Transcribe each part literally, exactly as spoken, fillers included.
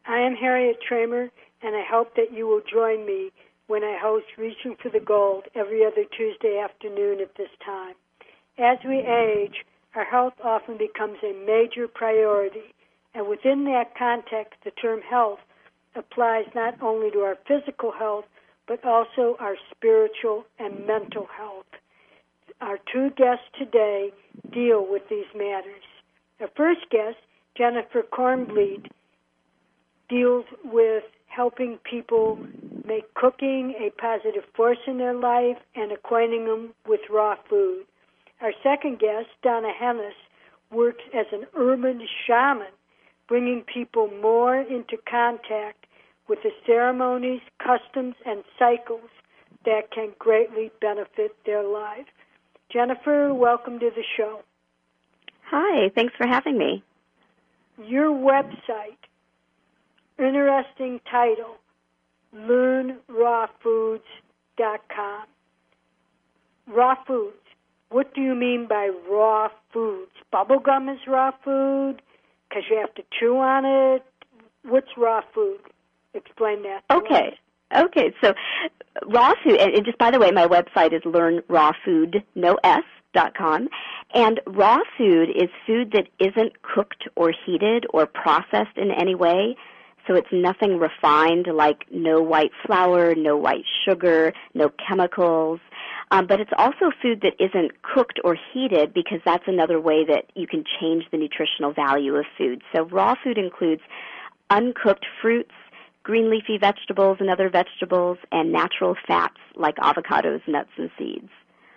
I am Harriet Tramer, and I hope that you will join me when I host Reaching for the Gold every other Tuesday afternoon at this time. As we age, our health often becomes a major priority, and within that context, the term health applies not only to our physical health, but also our spiritual and mental health. Our two guests today deal with these matters. Our first guest, Jennifer Kornbluth, deals with helping people make cooking a positive force in their life and acquainting them with raw food. Our second guest, Donna Hennis, works as an urban shaman, bringing people more into contact with the ceremonies, customs, and cycles that can greatly benefit their life. Jennifer, welcome to the show. Hi, thanks for having me. Your website, interesting title, learn raw foods dot com. Raw foods. What do you mean by raw foods? Bubblegum is raw food because you have to chew on it. What's raw food? Explain that to Okay. us. Okay, so raw food, and just by the way, my website is learn raw food, no S, dot com. And raw food is food that isn't cooked or heated or processed in any way. So it's nothing refined, like no white flour, no white sugar, no chemicals. Um, but it's also food that isn't cooked or heated, because that's another way that you can change the nutritional value of food. So raw food includes uncooked fruits, green leafy vegetables and other vegetables, and natural fats like avocados, nuts, and seeds.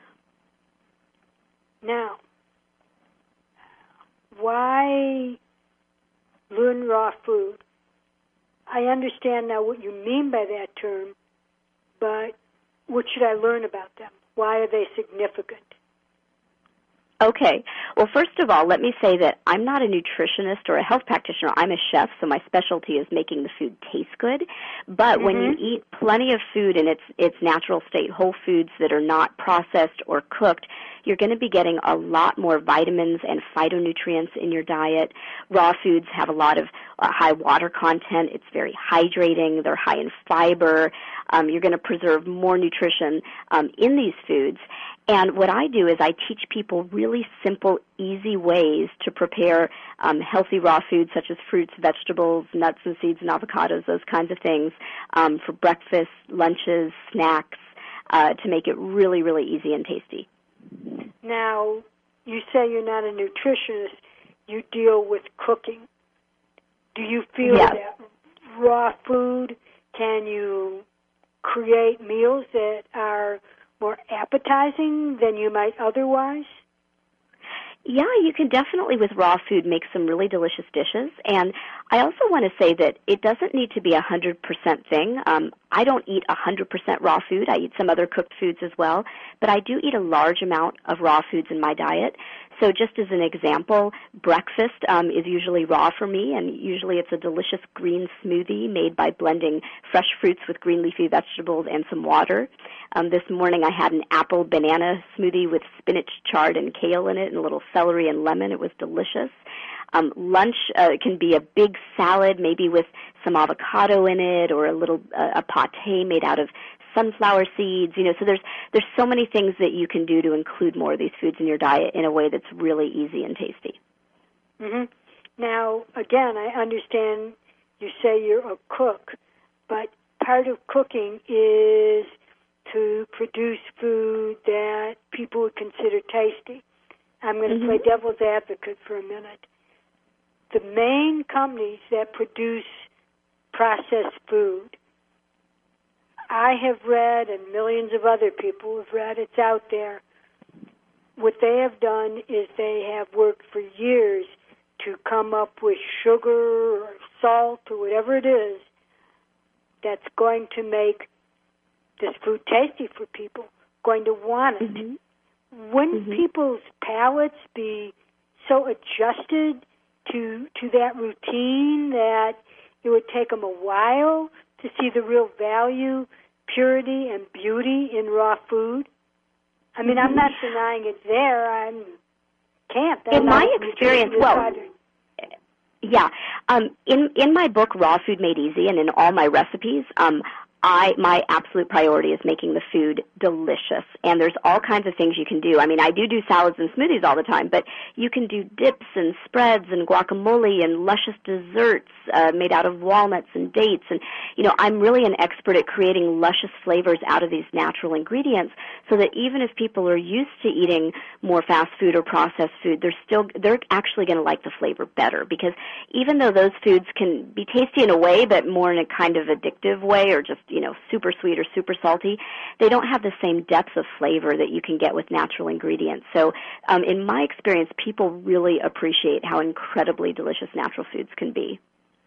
Now, why learn raw food? I understand now what you mean by that term, but what should I learn about them? Why are they significant? Okay. Well, first of all, let me say that I'm not a nutritionist or a health practitioner. I'm a chef, so my specialty is making the food taste good. But mm-hmm. when you eat plenty of food in its its natural state, whole foods that are not processed or cooked, you're going to be getting a lot more vitamins and phytonutrients in your diet. Raw foods have a lot of uh, high water content. It's very hydrating. They're high in fiber. Um, you're going to preserve more nutrition um, in these foods. And what I do is I teach people really simple, easy ways to prepare um, healthy raw foods such as fruits, vegetables, nuts and seeds and avocados, those kinds of things, um, for breakfast, lunches, snacks, uh, to make it really, really easy and tasty. Now, you say you're not a nutritionist. You deal with cooking. Do you feel yes. that raw food, can you create meals that are more appetizing than you might otherwise? Yeah, you can definitely, with raw food, make some really delicious dishes. And I also want to say that it doesn't need to be a one hundred percent thing. Um, I don't eat one hundred percent raw food. I eat some other cooked foods as well. But I do eat a large amount of raw foods in my diet. So just as an example, breakfast um, is usually raw for me, and usually it's a delicious green smoothie made by blending fresh fruits with green leafy vegetables and some water. Um, this morning I had an apple banana smoothie with spinach, chard, and kale in it, and a little celery and lemon. It was delicious. Um, lunch uh, can be a big salad, maybe with some avocado in it, or a little uh, a pate made out of sunflower seeds. You know, so there's there's so many things that you can do to include more of these foods in your diet in a way that's really easy and tasty. Mm-hmm. Now, again, I understand you say you're a cook, but part of cooking is to produce food that people would consider tasty. I'm going to mm-hmm. play devil's advocate for a minute. The main companies that produce processed food, I have read, and millions of other people have read, it's out there, what they have done is they have worked for years to come up with sugar or salt or whatever it is that's going to make this food tasty for people, going to want it. Mm-hmm. Wouldn't mm-hmm. people's palates be so adjusted to to that routine that it would take them a while to see the real value, purity, and beauty in raw food? I mean, I'm not denying it's there. I can't. In my experience, well, Yeah. Um, in, in my book, Raw Food Made Easy, and in all my recipes, um, I my absolute priority is making the food delicious, and there's all kinds of things you can do. I mean, I do do salads and smoothies all the time, but you can do dips and spreads and guacamole and luscious desserts uh, made out of walnuts and dates. And, you know, I'm really an expert at creating luscious flavors out of these natural ingredients so that even if people are used to eating more fast food or processed food, they're still, they're actually going to like the flavor better, because even though those foods can be tasty in a way, but more in a kind of addictive way, or just, you know, super sweet or super salty, they don't have the same depth of flavor that you can get with natural ingredients. So um, in my experience, people really appreciate how incredibly delicious natural foods can be.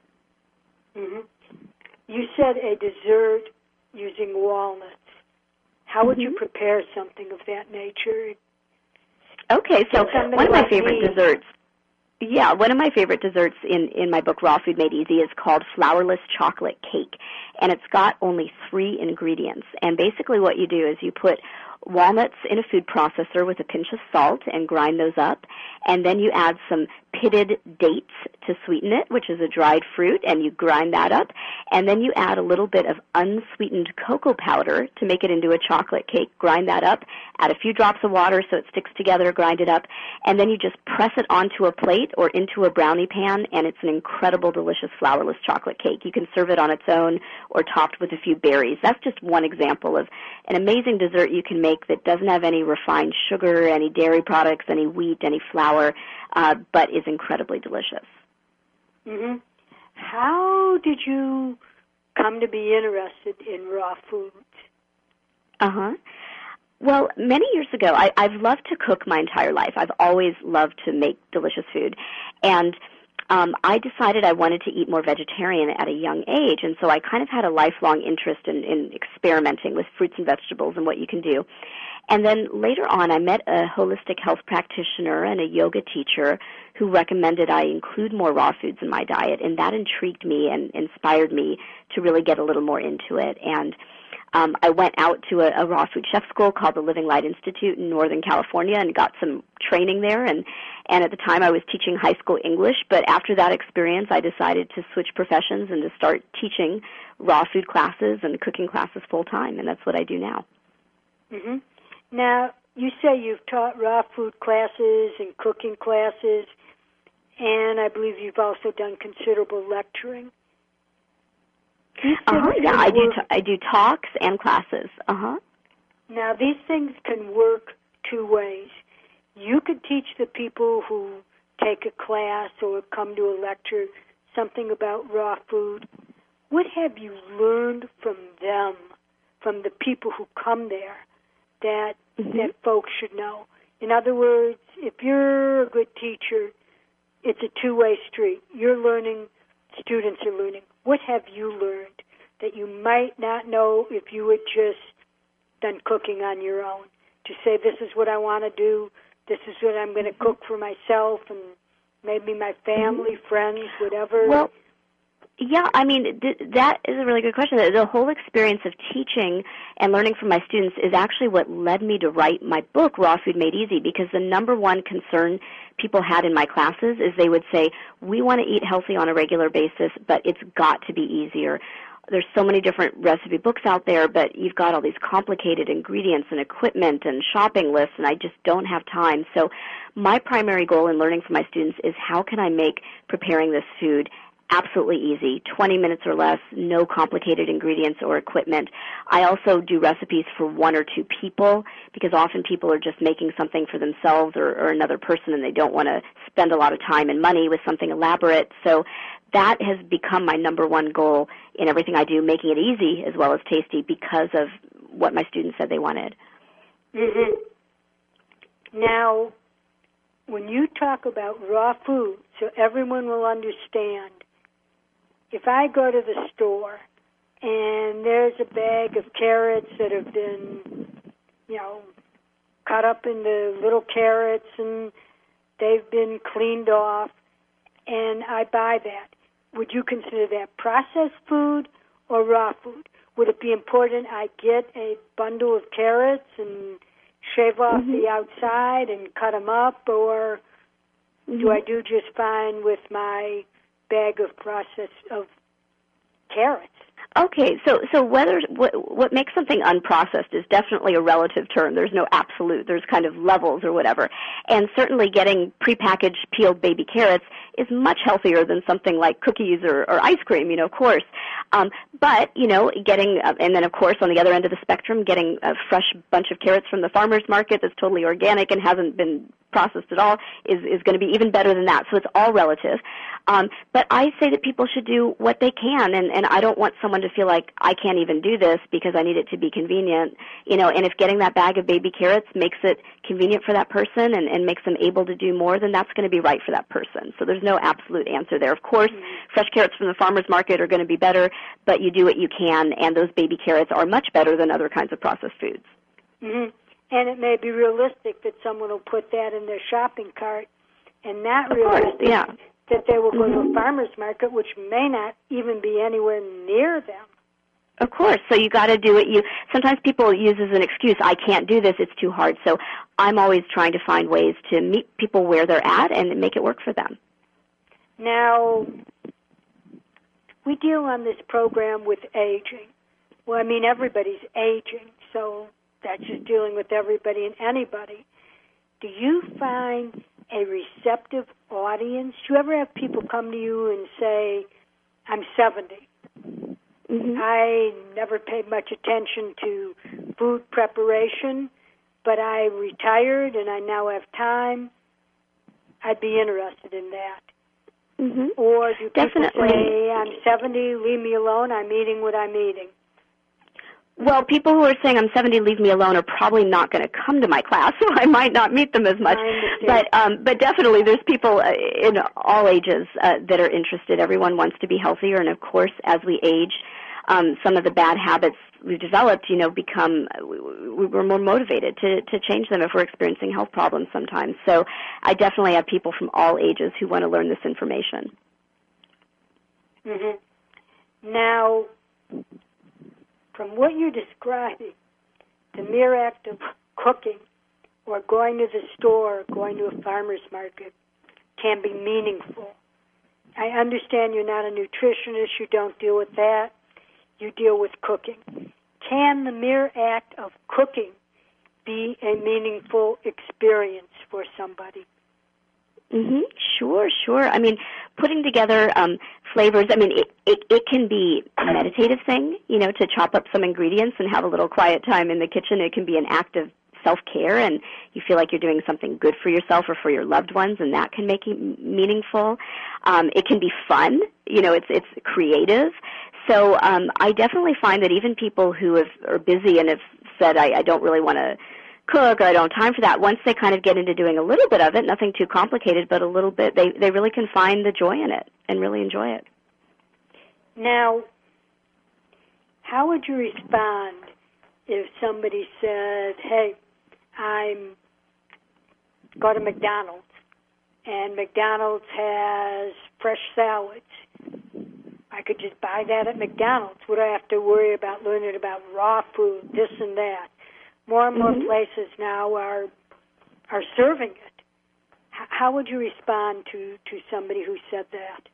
Mm-hmm. You said a dessert using walnuts. How would mm-hmm. you prepare something of that nature? Okay, so one of my favorite me. desserts Yeah, one of my favorite desserts in, in my book, Raw Food Made Easy, is called flourless chocolate cake. And it's got only three ingredients. And basically what you do is you put walnuts in a food processor with a pinch of salt and grind those up. And then you add some pitted dates to sweeten it, which is a dried fruit, and you grind that up. And then you add a little bit of unsweetened cocoa powder to make it into a chocolate cake. Grind that up, add a few drops of water so it sticks together, grind it up, and then you just press it onto a plate or into a brownie pan, and it's an incredible, delicious flourless chocolate cake. You can serve it on its own or topped with a few berries. That's just one example of an amazing dessert you can make that doesn't have any refined sugar, any dairy products, any wheat, any flour, uh, but is incredibly delicious. Mm-hmm. How did you come to be interested in raw foods? Uh-huh. Well, many years ago, I, I've loved to cook my entire life. I've always loved to make delicious food. And um, I decided I wanted to eat more vegetarian at a young age, and so I kind of had a lifelong interest in, in experimenting with fruits and vegetables and what you can do. And then later on, I met a holistic health practitioner and a yoga teacher who recommended I include more raw foods in my diet, and that intrigued me and inspired me to really get a little more into it. And um, I went out to a, a raw food chef school called the Living Light Institute in Northern California and got some training there. And, and at the time, I was teaching high school English, but after that experience, I decided to switch professions and to start teaching raw food classes and cooking classes full-time, and that's what I do now. Mm-hmm. Now, you say you've taught raw food classes and cooking classes, and I believe you've also done considerable lecturing. Uh-huh, yeah, I do, t- I do talks and classes. Uh-huh. Now, these things can work two ways. You could teach the people who take a class or come to a lecture something about raw food. What have you learned from them, from the people who come there, that mm-hmm. that folks should know? In other words, if you're a good teacher, it's a two-way street. You're learning, students are learning. What have you learned that you might not know if you had just done cooking on your own? To say, this is what I want to do, this is what I'm going to cook for myself and maybe my family, mm-hmm. friends, whatever. Well, yeah, I mean, th- that is a really good question. The, the whole experience of teaching and learning from my students is actually what led me to write my book, Raw Food Made Easy, because the number one concern people had in my classes is they would say, we want to eat healthy on a regular basis, but it's got to be easier. There's so many different recipe books out there, but you've got all these complicated ingredients and equipment and shopping lists, and I just don't have time. So my primary goal in learning from my students is, how can I make preparing this food absolutely easy, twenty minutes or less, no complicated ingredients or equipment. I also do recipes for one or two people, because often people are just making something for themselves or, or another person, and they don't want to spend a lot of time and money with something elaborate. So that has become my number one goal in everything I do, making it easy as well as tasty, because of what my students said they wanted. Mm-hmm. Now, when you talk about raw food, so everyone will understand, if I go to the store and there's a bag of carrots that have been, you know, cut up into little carrots and they've been cleaned off, and I buy that, would you consider that processed food or raw food? Would it be important I get a bundle of carrots and shave off mm-hmm. the outside and cut them up, or mm-hmm. do I do just fine with my bag of processed of carrots? Okay, so so whether what, what makes something unprocessed is definitely a relative term. There's no absolute. There's kind of levels or whatever. And certainly getting prepackaged peeled baby carrots is much healthier than something like cookies or, or ice cream, you know, of course. Um, but, you know, getting, uh, and then of course on the other end of the spectrum, getting a fresh bunch of carrots from the farmer's market that's totally organic and hasn't been processed at all is, is going to be even better than that. So it's all relative. Um, but I say that people should do what they can, and, and I don't want someone to feel like I can't even do this because I need it to be convenient. You know, and if getting that bag of baby carrots makes it convenient for that person and, and makes them able to do more, then that's going to be right for that person. So there's no absolute answer there. Of course, mm-hmm. fresh carrots from the farmer's market are going to be better, but you do what you can, and those baby carrots are much better than other kinds of processed foods. Mm-hmm. And it may be realistic that someone will put that in their shopping cart, and not of realistic course, yeah. that they will go mm-hmm. to a farmer's market, which may not even be anywhere near them. Of course. So you got to do it. You sometimes people use as an excuse, I can't do this, it's too hard. So I'm always trying to find ways to meet people where they're at and make it work for them. Now, we deal on this program with aging. Well, I mean, everybody's aging, so that's just dealing with everybody and anybody. Do you find a receptive audience? Do you ever have people come to you and say, I'm seventy. Mm-hmm. I never paid much attention to food preparation, but I retired and I now have time. I'd be interested in that. Mm-hmm. Or do people Definitely. say, I'm seventy, leave me alone, I'm eating what I'm eating? Well, people who are saying I'm seventy, leave me alone are probably not going to come to my class, so I might not meet them as much. But um, but definitely there's people uh, in all ages uh, that are interested. Everyone wants to be healthier, and of course, as we age, um, some of the bad habits we've developed, you know, become, we, we're more motivated to, to change them if we're experiencing health problems sometimes. So I definitely have people from all ages who want to learn this information. Mm-hmm. Now, from what you're describing, the mere act of cooking or going to the store, going to a farmer's market can be meaningful. I understand you're not a nutritionist, you don't deal with that, you deal with cooking. Can the mere act of cooking be a meaningful experience for somebody? Mm-hmm. Sure, sure. I mean, putting together um, flavors, I mean, it, it, it can be a meditative thing, you know, to chop up some ingredients and have a little quiet time in the kitchen. It can be an act of self-care, and you feel like you're doing something good for yourself or for your loved ones, and that can make it meaningful. Um, it can be fun. You know, it's it's creative. So um, I definitely find that even people who have, are busy and have said, I, I don't really want to cook or I don't have time for that, once they kind of get into doing a little bit of it, nothing too complicated, but a little bit, they, they really can find the joy in it and really enjoy it. Now, how would you respond if somebody said, hey, I'm go to McDonald's, and McDonald's has fresh salads. I could just buy that at McDonald's. Would I have to worry about learning about raw food, this and that? More and more mm-hmm. places now are are serving it. H- how would you respond to, to somebody who said that?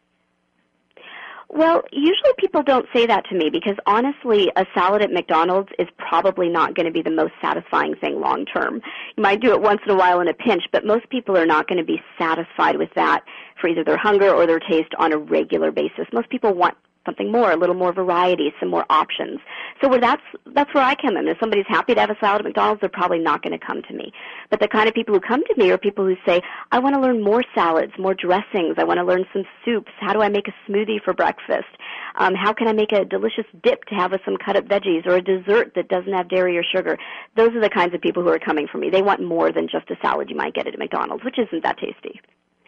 Well, usually people don't say that to me because, honestly, a salad at McDonald's is probably not going to be the most satisfying thing long term. You might do it once in a while in a pinch, but most people are not going to be satisfied with that for either their hunger or their taste on a regular basis. Most people want something more, a little more variety, some more options. So where that's that's where I come in. If somebody's happy to have a salad at McDonald's, they're probably not going to come to me. But the kind of people who come to me are people who say, I want to learn more salads, more dressings. I want to learn some soups. How do I make a smoothie for breakfast? Um, how can I make a delicious dip to have with some cut-up veggies or a dessert that doesn't have dairy or sugar? Those are the kinds of people who are coming for me. They want more than just a salad you might get at McDonald's, which isn't that tasty.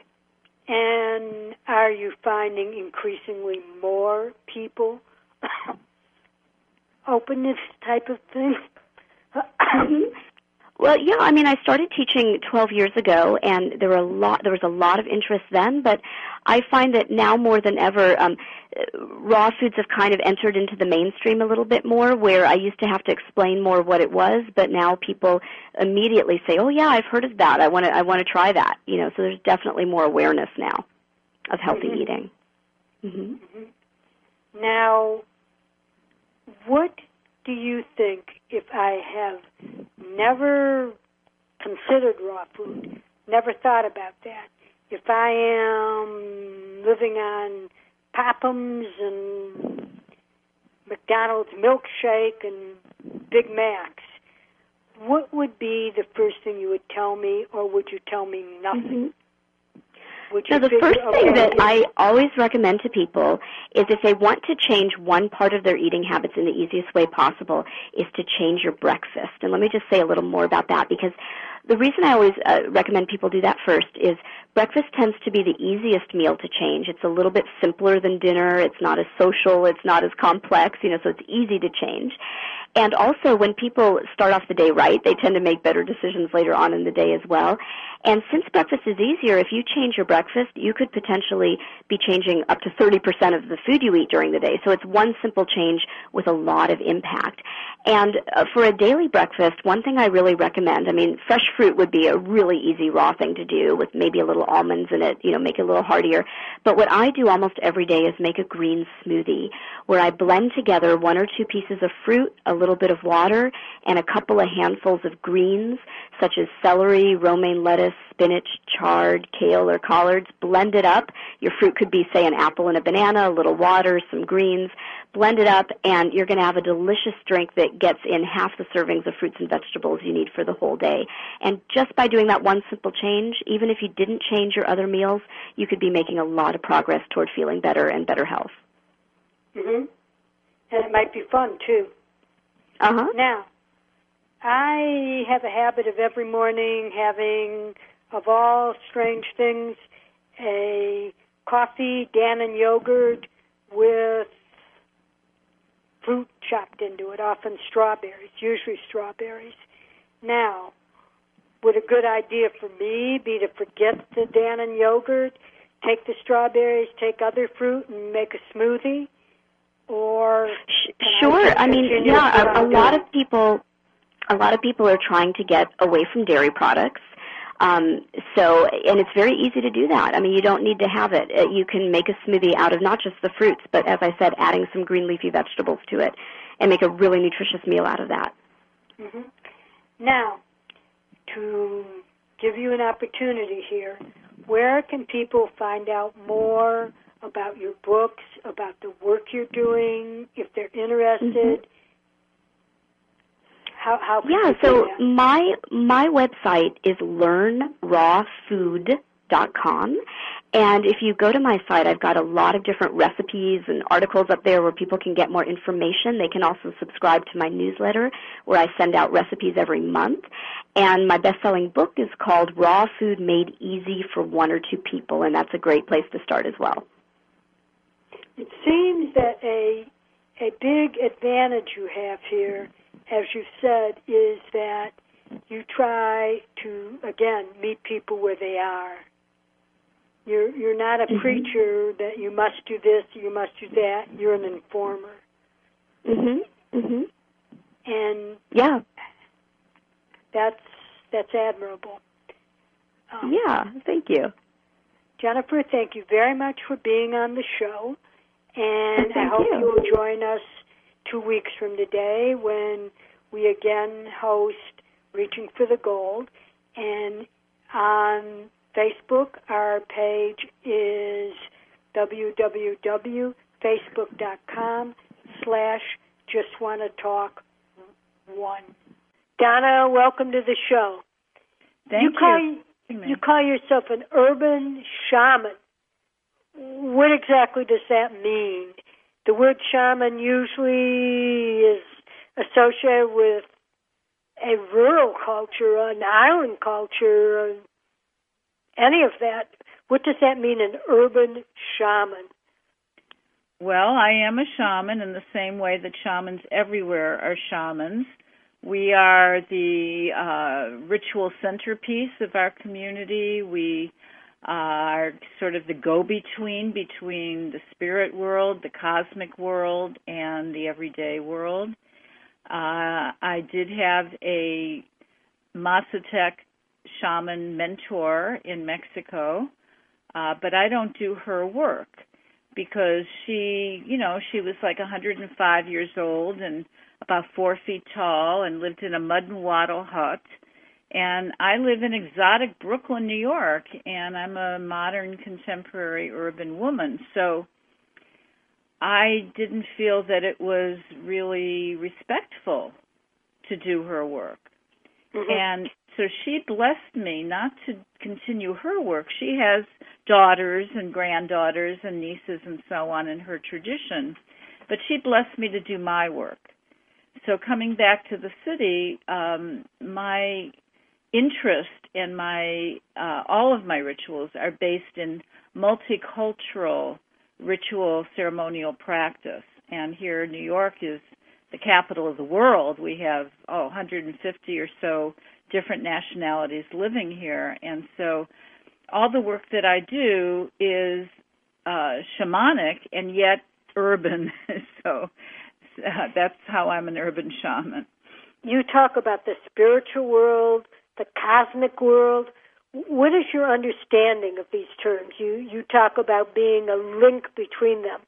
And are you finding increasingly more people open this type of thing? Well, yeah, I mean, I started teaching twelve years ago, and there were a lot. There was a lot of interest then, but I find that now more than ever, um, raw foods have kind of entered into the mainstream a little bit more, where I used to have to explain more what it was, but now people immediately say, "Oh, yeah, I've heard of that. I want to. I want to try that." You know, so there's definitely more awareness now of healthy mm-hmm. eating. Mm-hmm. Mm-hmm. Now, what do you think if I have never considered raw food, never thought about that, if I am living on Pop'ems and McDonald's milkshake and Big Macs, what would be the first thing you would tell me, or would you tell me nothing? Mm-hmm. Would So you the figure, first okay, thing that I always recommend to people is if they want to change one part of their eating habits in the easiest way possible is to change your breakfast. And let me just say a little more about that, because the reason I always uh, recommend people do that first is breakfast tends to be the easiest meal to change. It's a little bit simpler than dinner. It's not as social. It's not as complex, you know, so it's easy to change. And also, when people start off the day right, they tend to make better decisions later on in the day as well. And since breakfast is easier, if you change your breakfast, you could potentially be changing up to thirty percent of the food you eat during the day. So it's one simple change with a lot of impact. And uh, for a daily breakfast, one thing I really recommend, I mean, fresh fruit would be a really easy raw thing to do with maybe a little almonds in it, you know, make it a little heartier. But what I do almost every day is make a green smoothie where I blend together one or two pieces of fruit, a little bit of water, and a couple of handfuls of greens, such as celery, romaine lettuce, spinach, chard, kale, or collards. Blend it up. Your fruit could be, say, an apple and a banana, a little water, some greens. Blend it up, and you're going to have a delicious drink that gets in half the servings of fruits and vegetables you need for the whole day. And just by doing that one simple change, even if you didn't change your other meals, you could be making a lot of progress toward feeling better and better health. Mm-hmm. And it might be fun, too. Uh-huh. Now, I have a habit of every morning having, of all strange things, a coffee, Dannon yogurt with fruit chopped into it, often strawberries, usually strawberries. Now, would a good idea for me be to forget the Dannon yogurt, take the strawberries, take other fruit, and make a smoothie? Or sure. I, I mean, yeah, a, a lot doing? of people, a lot of people are trying to get away from dairy products. Um, so, and it's very easy to do that. I mean, you don't need to have it. You can make a smoothie out of not just the fruits, but as I said, adding some green leafy vegetables to it, and make a really nutritious meal out of that. Mm-hmm. Now, to give you an opportunity here, where can people find out more about your books, about the work you're doing, if they're interested? Mm-hmm. How, how can yeah, you so do that? my my website is learn raw food dot com, and if you go to my site, I've got a lot of different recipes and articles up there where people can get more information. They can also subscribe to my newsletter where I send out recipes every month. And my best-selling book is called Raw Food Made Easy for One or Two People, and that's a great place to start as well. It seems that a a big advantage you have here, as you said, is that you try to, again, meet people where they are. You're you're not a mm-hmm. preacher that you must do this, you must do that. You're an informer. Mhm. Mhm. And yeah, that's that's admirable. Um, yeah, thank you. Jennifer, thank you very much for being on the show. And Thank I hope you. you will join us two weeks from today when we again host Reaching for the Gold. And on Facebook, our page is www.facebook.com slash just want to talk one. Donna, welcome to the show. Thank you. Call, you. You call yourself an urban shaman. What exactly does that mean? The word shaman usually is associated with a rural culture, an island culture, any of that. What does that mean, an urban shaman? Well, I am a shaman in the same way that shamans everywhere are shamans. We are the uh, ritual centerpiece of our community. We are sort of the go-between between the spirit world, the cosmic world, and the everyday world. Uh, I did have a Mazatec shaman mentor in Mexico, uh, but I don't do her work. because she, you know, she was like one hundred five years old and about four feet tall and lived in a mud and wattle hut. And I live in exotic Brooklyn, New York, and I'm a modern, contemporary, urban woman. So I didn't feel that it was really respectful to do her work. Mm-hmm. And so she blessed me not to continue her work. She has daughters and granddaughters and nieces and so on in her tradition, but she blessed me to do my work. So coming back to the city, um, my interest and my uh, all of my rituals are based in multicultural ritual ceremonial practice. And here New York is the capital of the world. We have oh, one hundred fifty or so different nationalities living here. And so all the work that I do is uh, shamanic and yet urban. so uh, that's how I'm an urban shaman. You talk about the spiritual world, the cosmic world. What is your understanding of these terms? You you talk about being a link between them.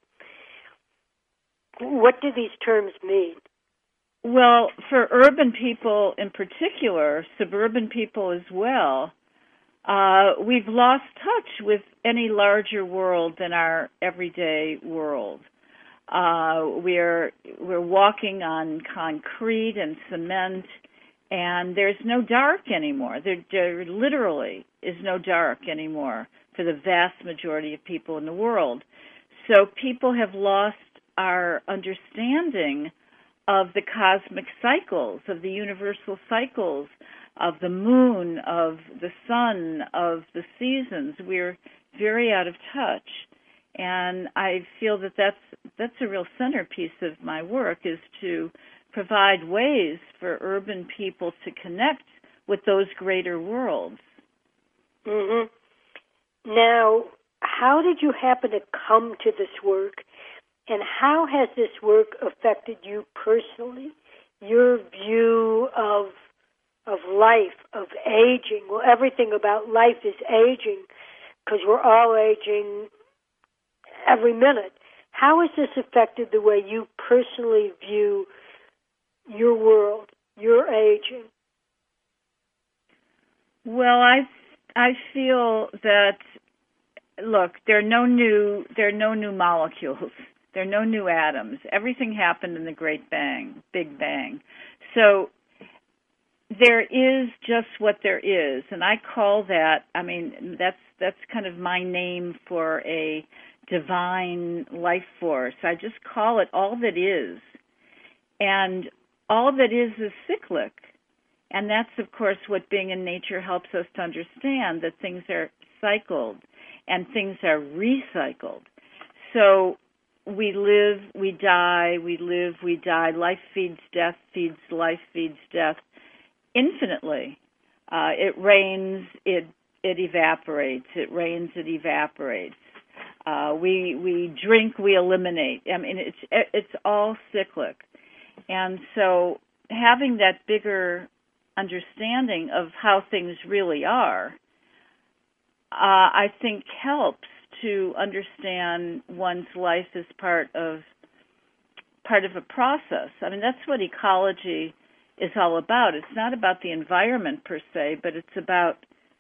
What do these terms mean? Well, for urban people in particular, suburban people as well, uh, we've lost touch with any larger world than our everyday world. Uh, we're we're walking on concrete and cement, and there's no dark anymore. There, there literally is no dark anymore for the vast majority of people in the world. So people have lost our understanding of the cosmic cycles, of the universal cycles, of the moon, of the sun, of the seasons. We're very out of touch. And I feel that that's, that's a real centerpiece of my work, is to provide ways for urban people to connect with those greater worlds. Mm-hmm. Now, how did you happen to come to this work, and how has this work affected you personally, your view of of life, of aging? Well, everything about life is aging, because we're all aging every minute. How has this affected the way you personally view your world, your aging? Well, I I feel that, look, there are no new there are no new molecules. There are no new atoms. Everything happened in the Great Bang, Big Bang. So there is just what there is, and I call that, I mean, that's that's kind of my name for a divine life force. I just call it all that is. And all that is is cyclic. And that's, of course, what being in nature helps us to understand, that things are cycled and things are recycled. So we live, we die, we live, we die. Life feeds death, feeds life, feeds death infinitely. Uh, it rains, it it evaporates. It rains, it evaporates. Uh, we we drink, we eliminate. I mean, it's it's all cyclic. And so having that bigger understanding of how things really are, uh, I think helps to understand one's life as part of part of a process. I mean, that's what ecology is all about. It's not about the environment per se, but it's about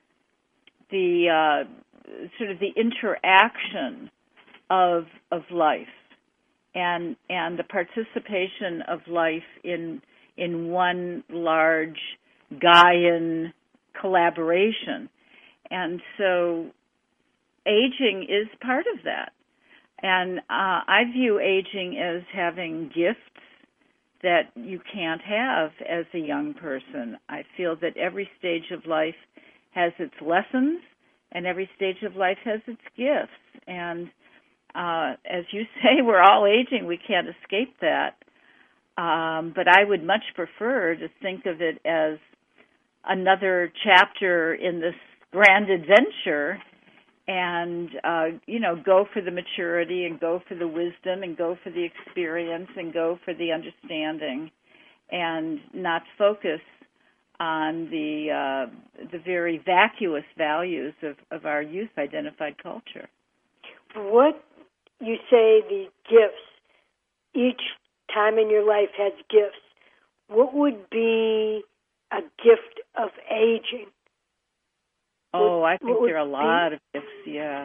the uh, sort of the interaction of of life and and the participation of life in in one large Gaian collaboration. And so aging is part of that. And uh, I view aging as having gifts that you can't have as a young person. I feel that every stage of life has its lessons, and every stage of life has its gifts. And uh, as you say, we're all aging. We can't escape that. Um, but I would much prefer to think of it as another chapter in this grand adventure, and, uh, you know, go for the maturity and go for the wisdom and go for the experience and go for the understanding, and not focus on the uh, the very vacuous values of, of our youth-identified culture. What you say the gifts, each time in your life has gifts. What would be a gift of aging? Oh, what, I think there are a lot be? of gifts, yeah.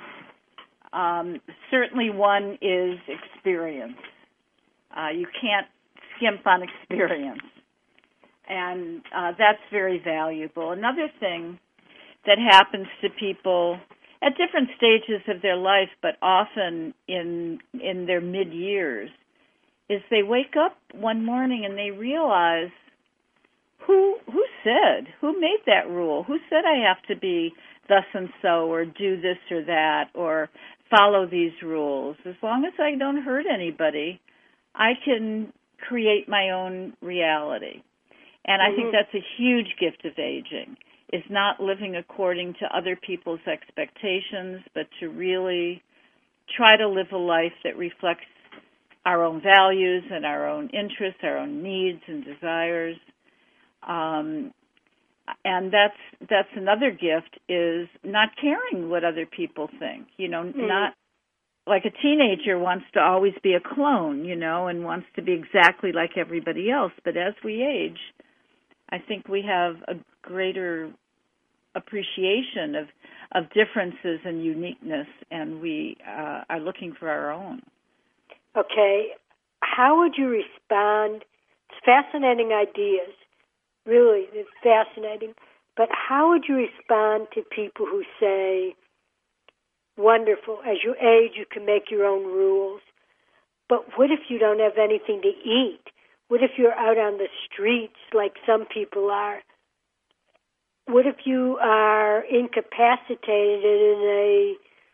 Um, certainly one is experience. Uh, you can't skimp on experience. And uh, that's very valuable. Another thing that happens to people at different stages of their life, but often in in their mid-years, is they wake up one morning and they realize, who who said, who made that rule? Who said I have to be thus and so, or do this or that, or follow these rules? As long as I don't hurt anybody, I can create my own reality. And I think that's a huge gift of aging, is not living according to other people's expectations, but to really try to live a life that reflects our own values and our own interests, our own needs and desires. Um, and that's that's another gift, is not caring what other people think. You know, mm-hmm. not like a teenager wants to always be a clone, you know, and wants to be exactly like everybody else. But as we age, I think we have a greater appreciation of, of differences and uniqueness, and we uh, are looking for our own. Okay. How would you respond? It's fascinating ideas. Really, it's fascinating. But how would you respond to people who say, wonderful, as you age, you can make your own rules, but what if you don't have anything to eat? What if you're out on the streets like some people are? What if you are incapacitated in a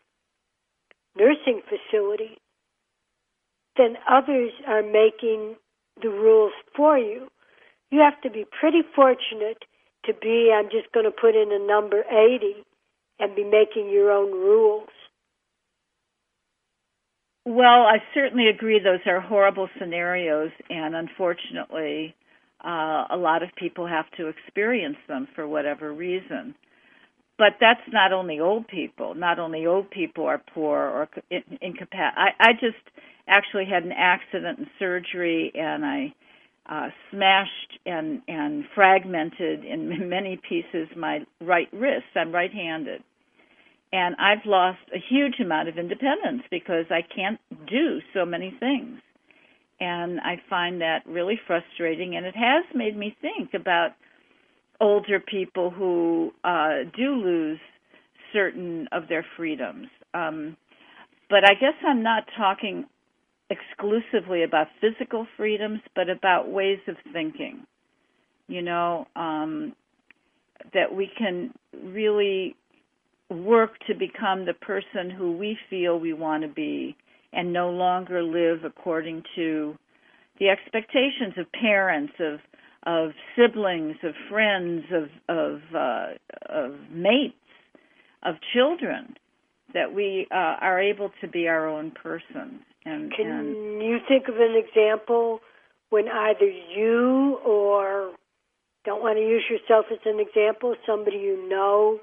nursing facility? Then others are making the rules for you. You have to be pretty fortunate to be, I'm just going to put in a number eighty, and be making your own rules. Well, I certainly agree those are horrible scenarios, and unfortunately, uh, a lot of people have to experience them for whatever reason. But that's not only old people. Not only old people are poor or incapacitated. I, I just actually had an accident and surgery, and I uh, smashed and, and fragmented in many pieces my right wrist. I'm right-handed. And I've lost a huge amount of independence because I can't do so many things. And I find that really frustrating, and it has made me think about older people who uh, do lose certain of their freedoms. Um, but I guess I'm not talking exclusively about physical freedoms, but about ways of thinking, you know, um, that we can really work to become the person who we feel we want to be and no longer live according to the expectations of parents, of of siblings, of friends, of of, uh, of mates, of children, that we uh, are able to be our own person. And, Can and you think of an example when either you, or don't want to use yourself as an example, somebody you know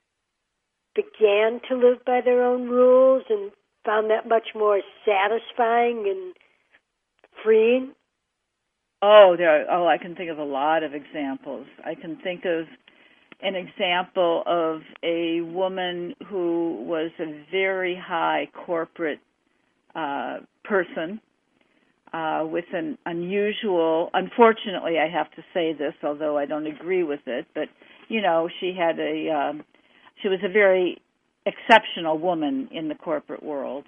began to live by their own rules and found that much more satisfying and freeing? Oh, there. Oh, I can think of a lot of examples. I can think of an example of a woman who was a very high corporate uh, person uh, with an unusual. Unfortunately, I have to say this, although I don't agree with it. But you know, she had a. Um, she was a very exceptional woman in the corporate world,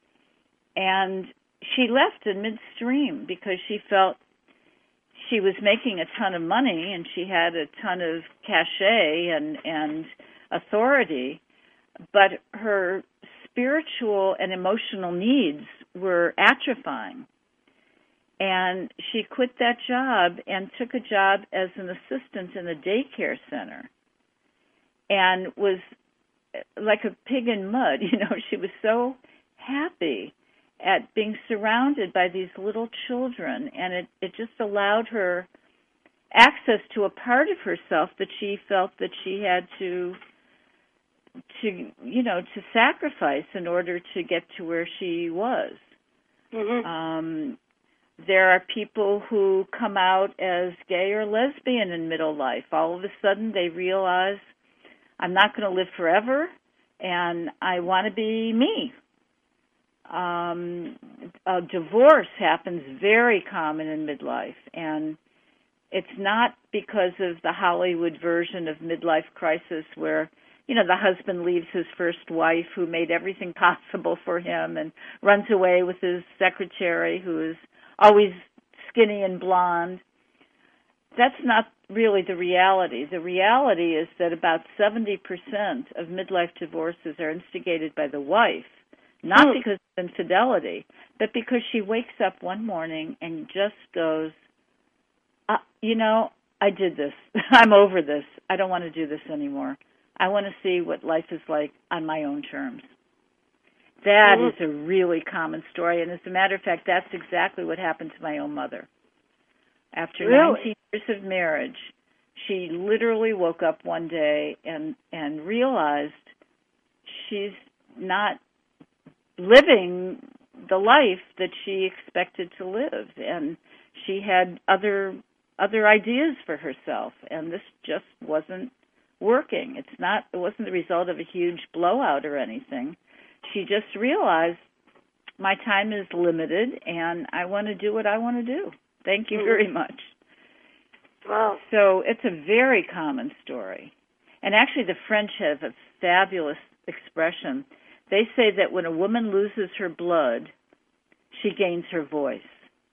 and she left in midstream because she felt she was making a ton of money and she had a ton of cachet and, and authority, but her spiritual and emotional needs were atrophying. And she quit that job and took a job as an assistant in a daycare center and was like a pig in mud. You know, she was so happy at being surrounded by these little children, and it, it just allowed her access to a part of herself that she felt that she had to to you know to sacrifice in order to get to where she was. Mm-hmm. Um, there are people who come out as gay or lesbian in middle life. All of a sudden, they realize, I'm not going to live forever, and I want to be me. Um, a divorce happens very common in midlife, and it's not because of the Hollywood version of midlife crisis where, you know, the husband leaves his first wife who made everything possible for him and runs away with his secretary who is always skinny and blonde. That's not really the reality. The reality is that about seventy percent of midlife divorces are instigated by the wife, not Hmm. because of infidelity, but because she wakes up one morning and just goes, uh, you know, I did this. I'm over this. I don't want to do this anymore. I want to see what life is like on my own terms. That Mhm. is a really common story, and as a matter of fact, that's exactly what happened to my own mother. After Really? nineteen years of marriage, she literally woke up one day and, and realized she's not living the life that she expected to live, and she had other other ideas for herself, and this just wasn't working. It's not it wasn't the result of a huge blowout or anything. She just realized my time is limited and I want to do what I want to do. Thank you Mhm. very much. Wow. So it's a very common story. And actually the French have a fabulous expression. They say that when a woman loses her blood, she gains her voice.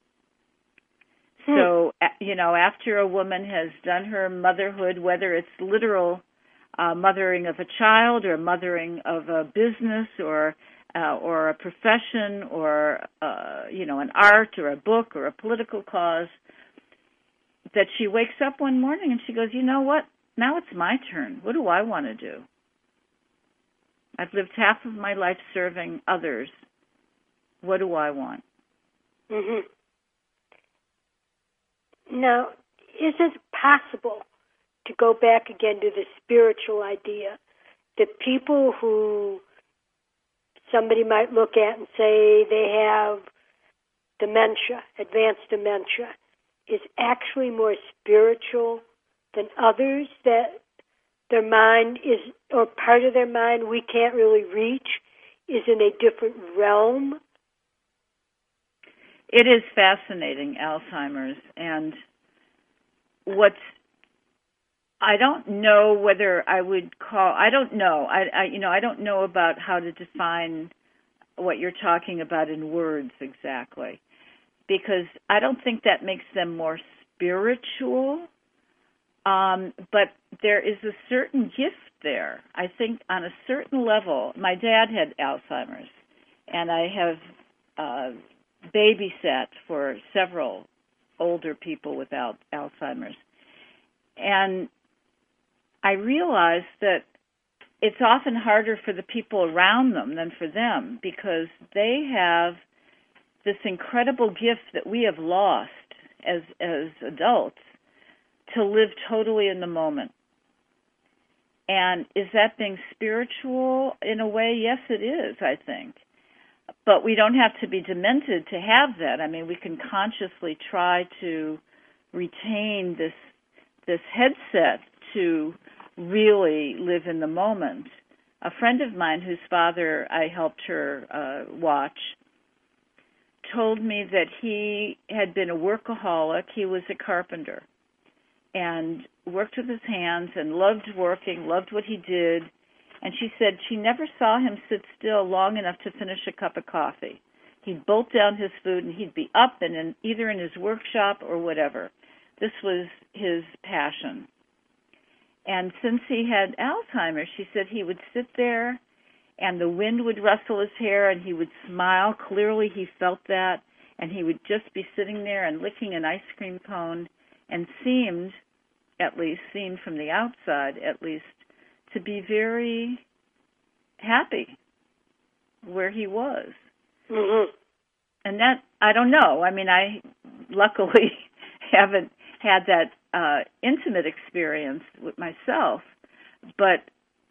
Hmm. So, you know, after a woman has done her motherhood, whether it's literal uh, mothering of a child or mothering of a business or uh, or a profession or, uh, you know, an art or a book or a political cause, that she wakes up one morning and she goes, you know what, now it's my turn. What do I want to do? I've lived half of my life serving others. What do I want? Mm-hmm. Now, is it possible to go back again to the spiritual idea that people who somebody might look at and say they have dementia, advanced dementia, is actually more spiritual than others, that their mind is, or part of their mind we can't really reach, is in a different realm? It is fascinating, Alzheimer's, and what's, I don't know whether I would call, I don't know, I, I you know, I don't know about how to define what you're talking about in words exactly, because I don't think that makes them more spiritual, um, but there is a certain gift there. I think on a certain level, my dad had Alzheimer's, and I have uh, babysat for several older people with al- Alzheimer's. And I realized that it's often harder for the people around them than for them, because they have this incredible gift that we have lost as as adults, to live totally in the moment. And is that being spiritual? In a way, yes, it is, I think. But we don't have to be demented to have that. I mean, we can consciously try to retain this this headset to really live in the moment. A friend of mine whose father I helped her uh, watch told me that he had been a workaholic. He was a carpenter and worked with his hands and loved working, loved what he did. And she said she never saw him sit still long enough to finish a cup of coffee. He'd bolt down his food and he'd be up and in, either in his workshop or whatever. This was his passion. And since he had Alzheimer's, she said he would sit there and the wind would rustle his hair and he would smile. Clearly he felt that. And he would just be sitting there and licking an ice cream cone, and seemed, at least, seemed from the outside at least, to be very happy where he was. Mm-hmm. And that, I don't know. I mean, I luckily haven't had that uh, intimate experience with myself, but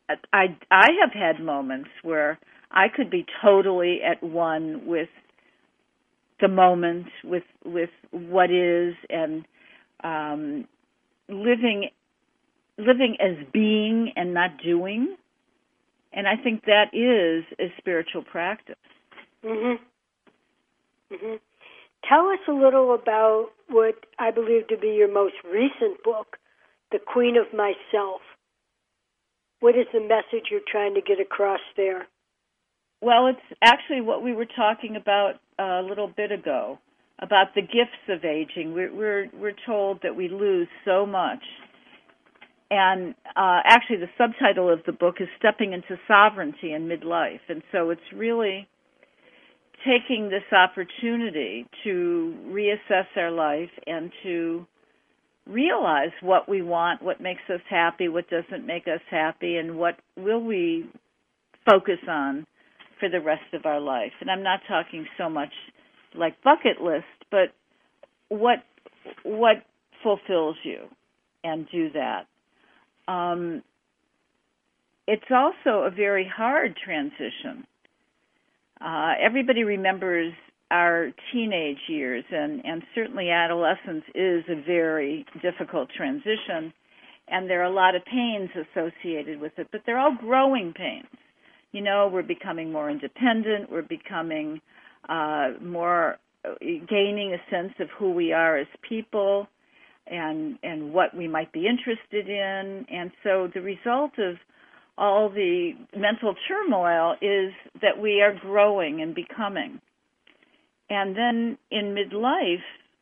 I, I have had moments where I could be totally at one with the moment, with with what is, and um, living living as being and not doing. And I think that is a spiritual practice. Mhm. Mhm. Tell us a little about what I believe to be your most recent book, The Queen of Myself. What is the message you're trying to get across there? Well, it's actually what we were talking about a little bit ago, about the gifts of aging. We're we're, we're told that we lose so much. And uh, actually the subtitle of the book is Stepping into Sovereignty in Midlife. And so it's really taking this opportunity to reassess our life and to realize what we want, what makes us happy, what doesn't make us happy, and what will we focus on for the rest of our life. And I'm not talking so much like bucket list, but what what fulfills you, and do that. Um, it's also a very hard transition. Uh, everybody remembers our teenage years, and, and certainly adolescence is a very difficult transition, and there are a lot of pains associated with it, but they're all growing pains. You know, we're becoming more independent, we're becoming uh, more, gaining a sense of who we are as people, and and what we might be interested in. And so the result of all the mental turmoil is that we are growing and becoming. And then in midlife,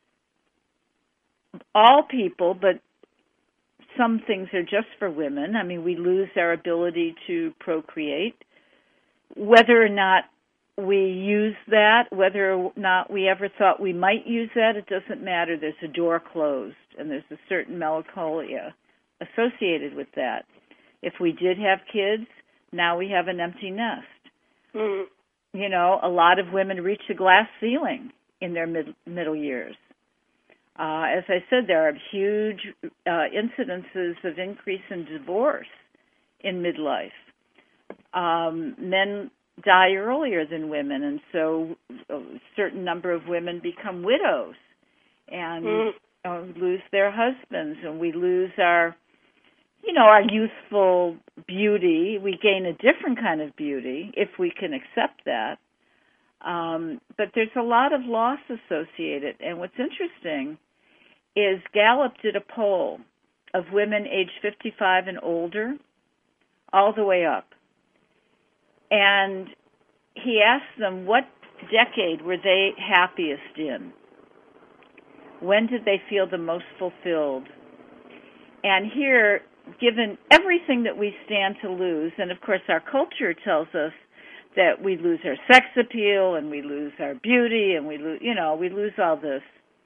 all people, but some things are just for women. I mean, we lose our ability to procreate. Whether or not we use that, whether or not we ever thought we might use that, it doesn't matter. There's a door closed, and there's a certain melancholia associated with that. If we did have kids, now we have an empty nest. Mm. You know, a lot of women reach a glass ceiling in their mid, middle years. Uh, as I said, there are huge uh, incidences of increase in divorce in midlife. Um, men die earlier than women, and so a certain number of women become widows and mm. uh, lose their husbands, and we lose our, you know, our youthful beauty. We gain a different kind of beauty if we can accept that. Um, but there's a lot of loss associated, and what's interesting is Gallup did a poll of women aged fifty-five and older, all the way up. And he asked them what decade were they happiest in? When did they feel the most fulfilled? And here, given everything that we stand to lose, and of course our culture tells us that we lose our sex appeal and we lose our beauty and we lose, you know, we lose all this.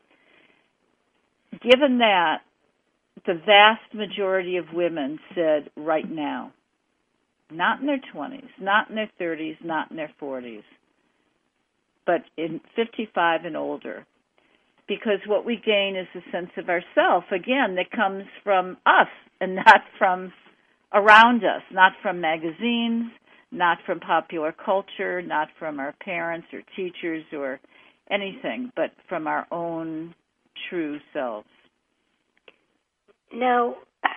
Given that, the vast majority of women said right now. Not in their twenties, not in their thirties, not in their forties, but in fifty-five and older. Because what we gain is a sense of ourself, again, that comes from us and not from around us, not from magazines, not from popular culture, not from our parents or teachers or anything, but from our own true selves. Now,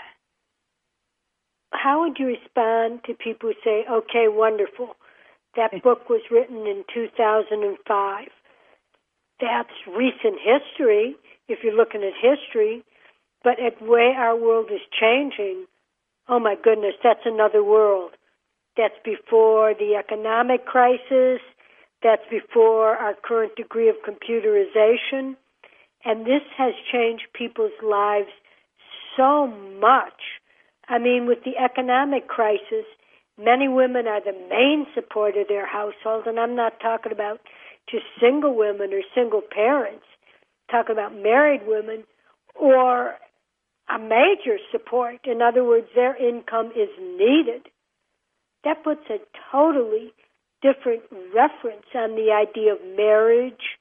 how would you respond to people who say, okay, wonderful, that book was written in two thousand five. That's recent history, if you're looking at history, but at the way our world is changing, oh my goodness, that's another world. That's before the economic crisis, that's before our current degree of computerization, and this has changed people's lives so much. I mean, with the economic crisis, many women are the main support of their household, and I'm not talking about just single women or single parents. I'm talking about married women or a major support. In other words, their income is needed. That puts a totally different reference on the idea of marriage,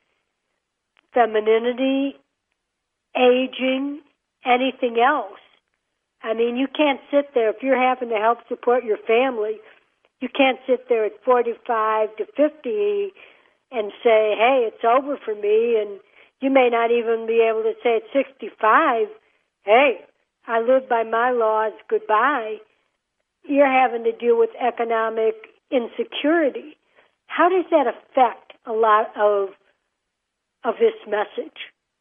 femininity, aging, anything else. I mean, you can't sit there, if you're having to help support your family, you can't sit there at forty-five to fifty and say, hey, it's over for me, and you may not even be able to say at sixty-five, hey, I live by my laws, goodbye. You're having to deal with economic insecurity. How does that affect a lot of of this message?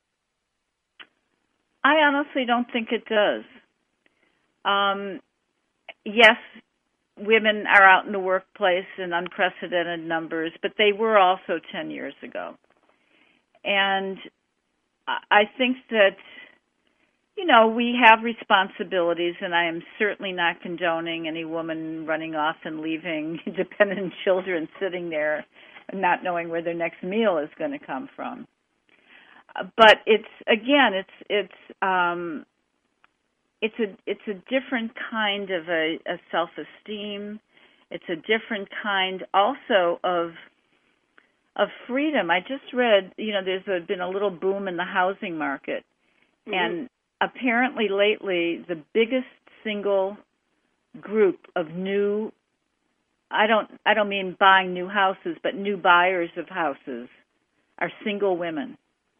I honestly don't think it does. Um, yes, women are out in the workplace in unprecedented numbers, but they were also ten years ago. And I think that, you know, we have responsibilities, and I am certainly not condoning any woman running off and leaving dependent children sitting there and not knowing where their next meal is going to come from. But it's, again, it's it's um, it's a it's a different kind of a, a self-esteem. It's a different kind also of of freedom. I just read, you know, there's a, been a little boom in the housing market, mm-hmm. and apparently lately the biggest single group of new, I don't I don't mean buying new houses, but new buyers of houses are single women,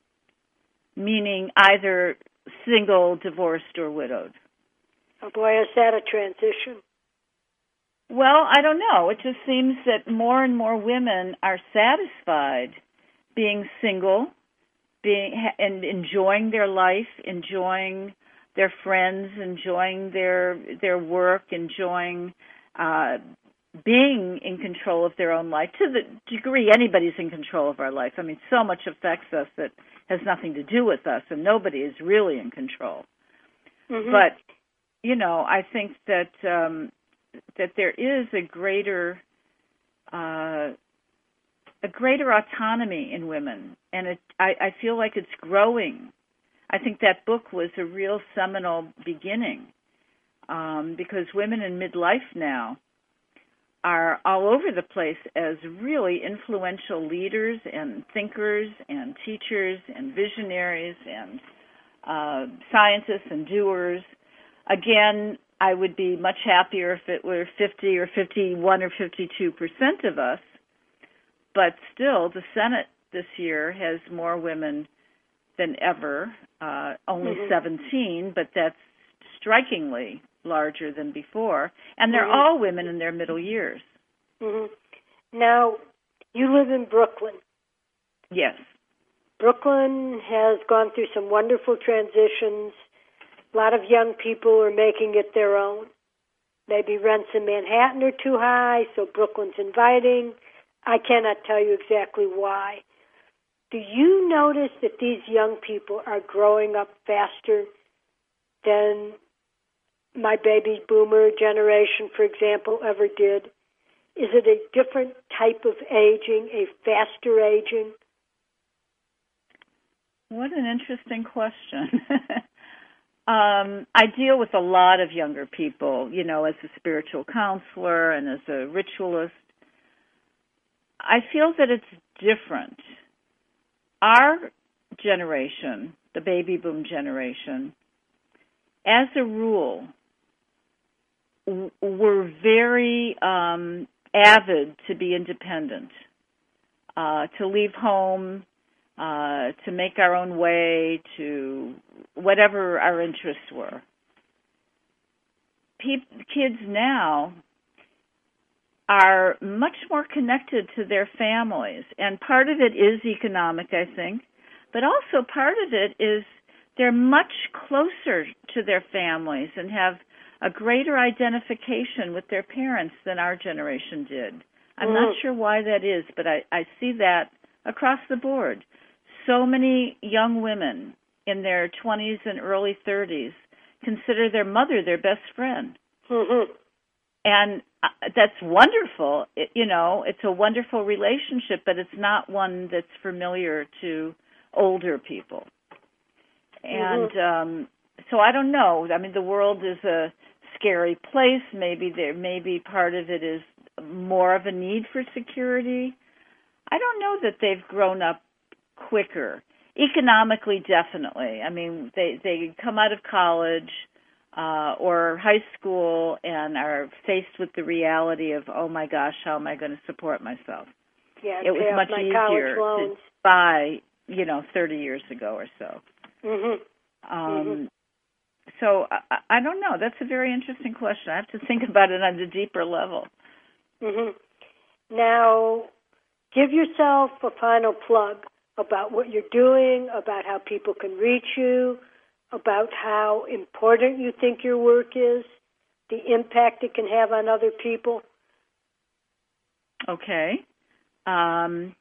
meaning either single, divorced, or widowed. Oh boy, is that a transition? Well, I don't know. It just seems that more and more women are satisfied being single, being and enjoying their life, enjoying their friends, enjoying their their work, enjoying uh, being in control of their own life. To the degree anybody's in control of our life. I mean, so much affects us that has nothing to do with us, and nobody is really in control. Mm-hmm. But, you know, I think that um, that there is a greater uh, a greater autonomy in women, and it, I, I feel like it's growing. I think that book was a real seminal beginning um, because women in midlife now are all over the place as really influential leaders and thinkers and teachers and visionaries and uh, scientists and doers. Again, I would be much happier if it were fifty or fifty-one or fifty-two percent of us, but still the Senate this year has more women than ever, uh, only mm-hmm. seventeen, but that's strikingly larger than before, and they're mm-hmm. all women in their middle years. Mm-hmm. Now, you live in Brooklyn. Yes. Brooklyn has gone through some wonderful transitions. A lot of young people are making it their own. Maybe rents in Manhattan are too high, so Brooklyn's inviting. I cannot tell you exactly why. Do you notice that these young people are growing up faster than my baby boomer generation, for example, ever did? Is it a different type of aging, a faster aging? What an interesting question. um, I deal with a lot of younger people, you know, as a spiritual counselor and as a ritualist. I feel that it's different. Our generation, the baby boom generation, as a rule, we're very um, avid to be independent, uh, to leave home, uh, to make our own way, to whatever our interests were. Pe- kids now are much more connected to their families, and part of it is economic, I think, but also part of it is they're much closer to their families and have a greater identification with their parents than our generation did. I'm mm. not sure why that is, but I, I see that across the board. So many young women in their twenties and early thirties consider their mother their best friend. Mm-hmm. And that's wonderful. It, you know, it's a wonderful relationship, but it's not one that's familiar to older people. And mm-hmm. um, so I don't know. I mean, the world is a scary place. Maybe there, maybe part of it is more of a need for security. I don't know that they've grown up quicker. Economically, definitely. I mean, they they come out of college. uh, or high school and are faced with the reality of, oh my gosh, how am I going to support myself? Yeah, it was pay much off my easier college loans. to buy, you know, thirty years ago or so. Mm-hmm. Um, mm-hmm. So I, I don't know. That's a very interesting question. I have to think about it on a deeper level. Mm-hmm. Now, give yourself a final plug about what you're doing, about how people can reach you, about how important you think your work is, the impact it can have on other people. Okay. Um,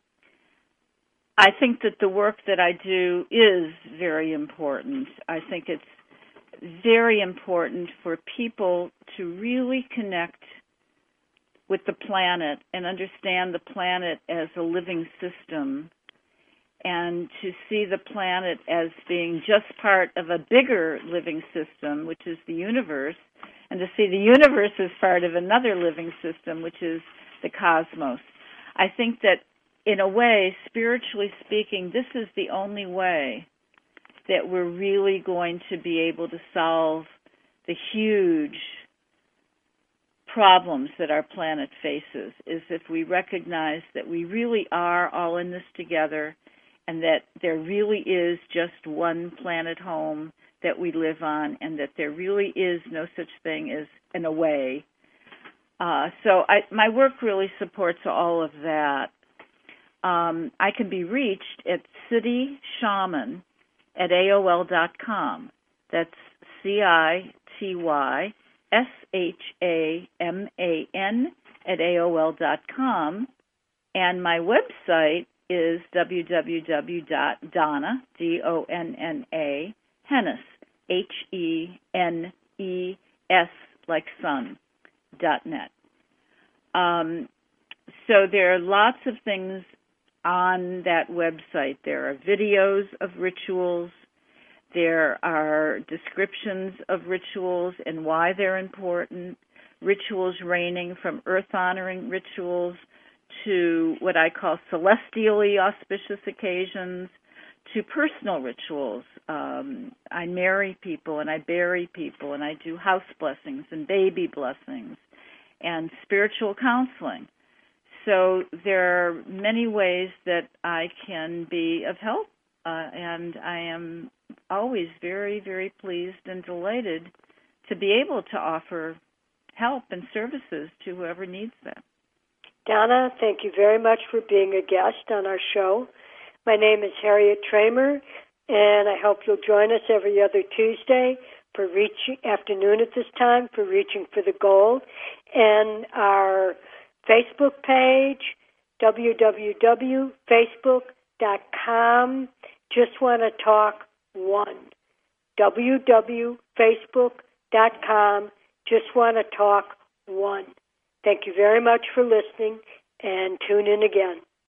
I think that the work that I do is very important. I think it's very important for people to really connect with the planet and understand the planet as a living system, and to see the planet as being just part of a bigger living system, which is the universe, and to see the universe as part of another living system, which is the cosmos. I think that, in a way, spiritually speaking, this is the only way that we're really going to be able to solve the huge problems that our planet faces, is if we recognize that we really are all in this together, and that there really is just one planet home that we live on, and that there really is no such thing as an away. Uh, so I, my work really supports all of that. Um, I can be reached at city shaman at A O L dot com. That's C I T Y S H A M A N at A O L dot com. And my website is w w w dot donna, D O N N A, Hennes, H E N E S, like sun, dot net. Um, so there are lots of things on that website. There are videos of rituals. There are descriptions of rituals and why they're important, rituals ranging from earth-honoring rituals to what I call celestially auspicious occasions, to personal rituals. Um, I marry people and I bury people, and I do house blessings and baby blessings and spiritual counseling. So there are many ways that I can be of help, uh, and I am always very, very pleased and delighted to be able to offer help and services to whoever needs them. Donna, thank you very much for being a guest on our show. My name is Harriet Tramer, and I hope you'll join us every other Tuesday for reach afternoon at this time for Reaching for the Gold, and our Facebook page, w w w dot facebook dot com. Just want to talk one. w w w dot facebook dot com. Just want to talk one. Thank you very much for listening, and tune in again.